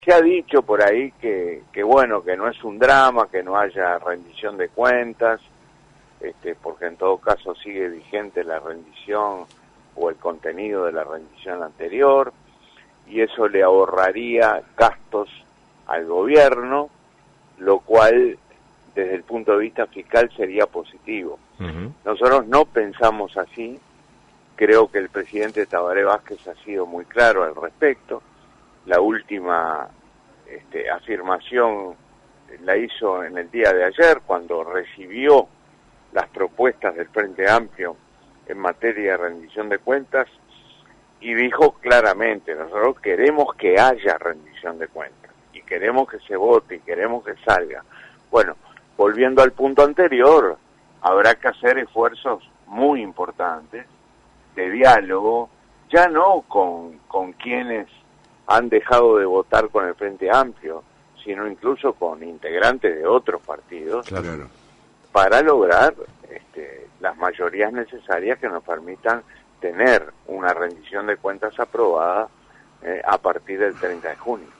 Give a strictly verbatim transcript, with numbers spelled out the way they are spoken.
Se ha dicho por ahí que, que bueno, que no es un drama, que no haya rendición de cuentas, este, porque en todo caso sigue vigente la rendición o el contenido de la rendición anterior, y eso le ahorraría gastos al gobierno, lo cual desde el punto de vista fiscal sería positivo. Uh-huh. Nosotros no pensamos así, creo que el presidente Tabaré Vázquez ha sido muy claro al respecto. La última este, afirmación la hizo en el día de ayer, cuando recibió las propuestas del Frente Amplio en materia de rendición de cuentas, y dijo claramente: nosotros queremos que haya rendición de cuentas, y queremos que se vote, y queremos que salga. Bueno, volviendo al punto anterior, habrá que hacer esfuerzos muy importantes de diálogo, ya no con, con quienes han dejado de votar con el Frente Amplio, sino incluso con integrantes de otros partidos, claro, para lograr este, las mayorías necesarias que nos permitan tener una rendición de cuentas aprobada eh, a partir del treinta de junio.